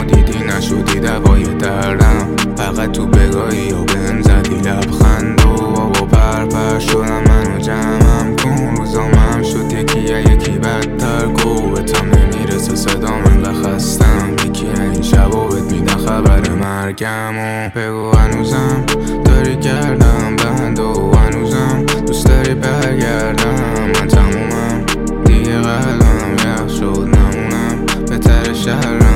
دیدی نشدی دوای دردم، فقط تو بگاهی و بهم زدی لبخند و بابا پرپر شدم منو جمعم کن. روزام هم شد یکی بدتر، گوبتم نمیرسه صدام انقدر خستم. یکی این شبا بهت میدن خبر مرگم و بگو هنوزم داری کردم بند و هنوزم دوست داری برگردم. من تمومم دیگه قلبم یخ شد نمونم بهتر شهرم